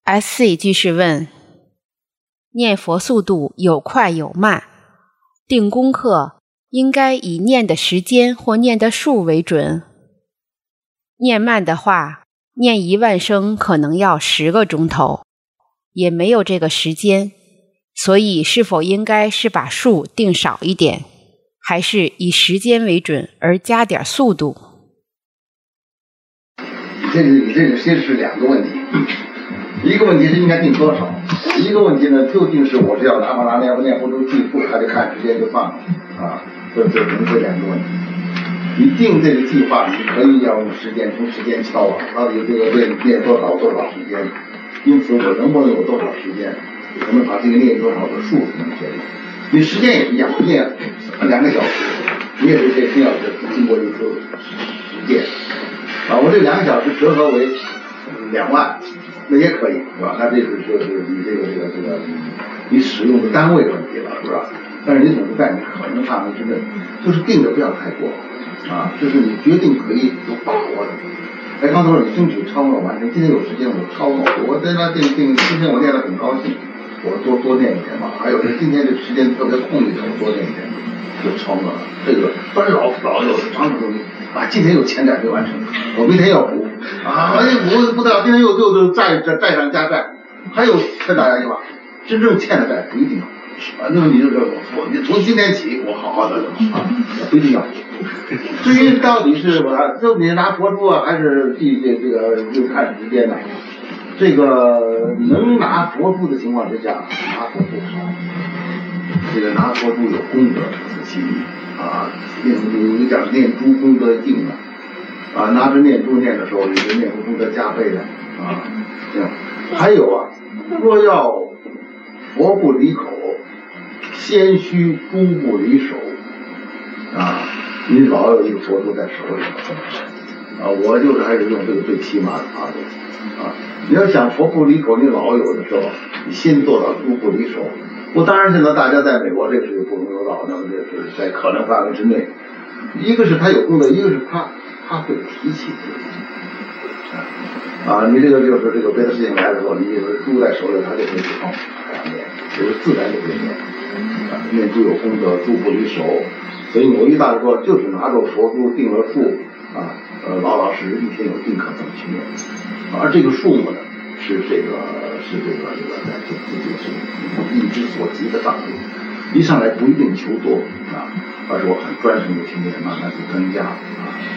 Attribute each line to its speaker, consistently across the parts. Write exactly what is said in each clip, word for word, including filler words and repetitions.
Speaker 1: S C 居士问：念佛速度有快有慢，定功课应该以念的时间或念的数为准。念慢的话，念一万声可能要十个钟头，也没有这个时间，所以是否应该是把数定少一点，还是以时间为准而加点速度？
Speaker 2: 这个你这个其实是两个问题，一个问题是应该定多少，一个问题呢究竟是我是要拿不拿念不念佛珠记住，还得看时间就算了啊，这这可能是两个问题。你定这个计划，你可以要用时间从时间敲啊，到底这个练练多少多少时间，因此我能不能有多少时间，我们把这个练多少的数能决定。你时间也一样，练两个小时，你也是这需要经过一次实践啊，我这两个小时折合为两万，那也可以是吧？那这是就是你这个这个这个你使用的单位问题了，是吧？但是你总是在你可能范围之内，就是定的不要太过啊，就是你决定可以有把握的。哎，刚才说你争取超额完成，今天有时间我超额，我在那定定，今天我练得很高兴，我多多练一点吧。还有是今天这时间特别空一点，我多练一点，就超额了。这个不是老老有的常常说啊，今天有前债没完成，我明天要补啊，哎补不得了，今天又又又债债债上加债，还有劝大家一句话，真正欠的债不一定要。啊，那么你就说我，你从今天起我好好的啊，不一定要。至于到底是我，就你拿佛珠啊，还是记这这个就看时间的。这个能拿佛珠的情况之下，拿佛珠好。这个拿佛珠有功德，仔细啊，念珠有讲念珠功德尽了啊，拿着念珠念的时候，有个念珠功德加倍的啊。这样，还有啊，若要佛不离口，先须珠不离手啊！你老有一个佛珠在手里啊，我就是还是用这个最起码的法度啊。你要想佛不离口，你老有的时候，你先做到珠不离手。我当然现在大家在美国这个是不能做到，那么这是在可能范围之内。一个是他有功德，一个是他他会提起自己啊。你这个就是这个别的事情来的时候，你珠在手里，他就会去放太阳念，就是自然就会念。啊，念珠有功德，珠不离手，所以某一大师说，就是拿着佛珠定了数啊，呃，老老实实一天有定可怎么去念，而这个数目呢，是这个是这个这个在自己是意之所及的范围，一上来不一定求多啊，而是我很专心的去念，慢慢去增加啊。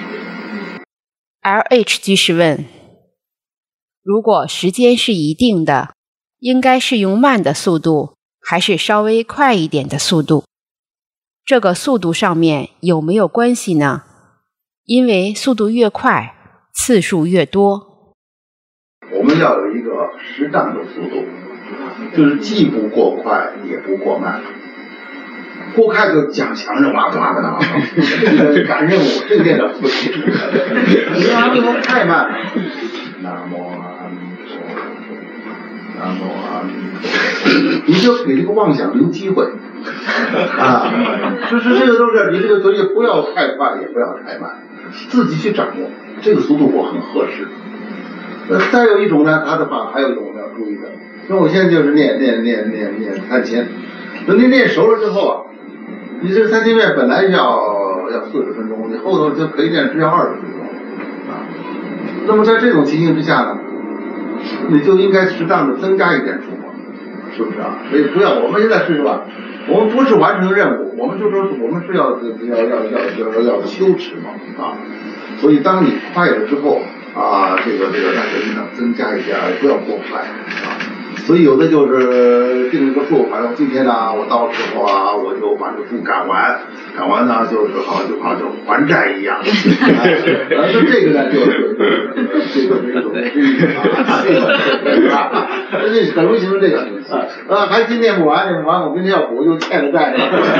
Speaker 1: L H 居士问：如果时间是一定的，应该是用慢的速度，还是稍微快一点的速度？这个速度上面有没有关系呢？因为速度越快，次数越多。
Speaker 2: 我们要有一个适当的速度，就是既不过快，也不过慢。过快就讲强任务，哇哇哇，赶任务，这个练的不行。你拿这个太慢了。南无阿弥陀佛，南无阿弥陀佛，你就给这个妄想留机会啊！就是这个都是你这个，所以不要太快，也不要太慢，自己去掌握这个速度，我很合适。呃，再有一种呢，他的话还有一种我们要注意的，那我现在就是念念念念念三千，等你练熟了之后啊，你这个三千遍本来要要四十分钟，你后头就可以练只要二十分钟啊。那么在这种情形之下呢，你就应该适当的增加一点数目，是不是啊？所以不要，我们现在是吧？我们不是完成任务，我们就说是我们是要要要要要要修持嘛啊。所以当你快了之后啊，这个这个大家应当增加一点，不要过快啊。所以有的就是定了个数，反正今天呢，我到时候啊，我就把这个数赶完，赶完呢就是好就好像还债一样。啊，那这个呢就是这个这种啊，是吧？这很容易形成这个啊，还今天补完，补完我明天要补，又欠了债。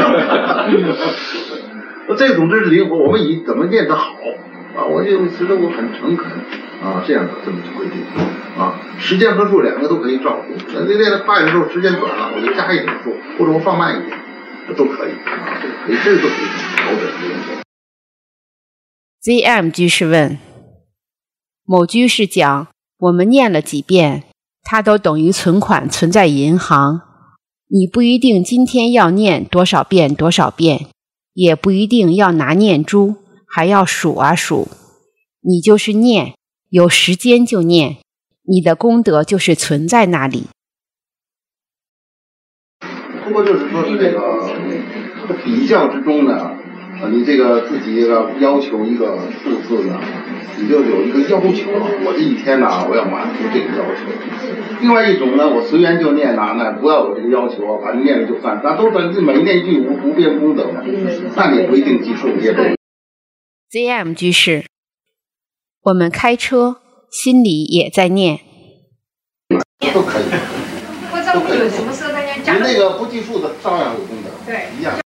Speaker 2: 这种知识灵活，我们以怎么念得好啊？我就觉得我很诚恳啊，这样的这么去规定啊，时间和数两个都可以照顾。那练得快的时候，时间短了，我就加一点数，或者我放慢一点，这都可以啊，这可以，这都可以调整灵活。
Speaker 1: Z M 居士问：某居士讲，我们念了几遍， 它都等于存款存在银行。你不一定今天要念多少遍多少遍，也不一定要拿念珠，还要数啊数。你就是念，有时间就念，你的功德就是存在那里。
Speaker 2: 不过就是说是这个比较之中呢，呃，你这个自己这个要求一个数字呢，你就有一个要求，我这一天呢，我要满足这个要求。另外一种呢，我随缘就念呐，那不要有这个要求，反正念了就算，咱都是每念一句无无边功德嘛，那你不一定记数也都。
Speaker 1: Z M 居士，我们开车心里也在念，
Speaker 2: 都可以，
Speaker 3: 不知道有什么事，大家讲。
Speaker 2: 你那个不计数的照样有功德，
Speaker 3: 对，
Speaker 2: 一样。